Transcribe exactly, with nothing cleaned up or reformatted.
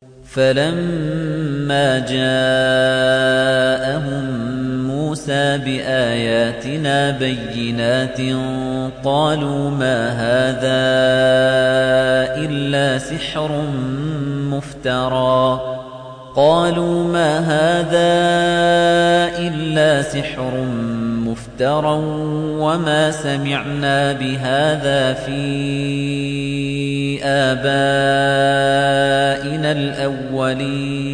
فَلَمَّا جَاءَهُم مُوسَىٰ بِآيَاتِنَا بَيِّنَاتٍ قَالُوا مَا هَٰذَا إِلَّا سِحْرٌ مُفْتَرًى قَالُوا مَا هَٰذَا إِلَّا سِحْرٌ مُفْتَرًى وَمَا سَمِعْنَا بِهَٰذَا فِي آبَائِنَا الْأَوَّلِينَ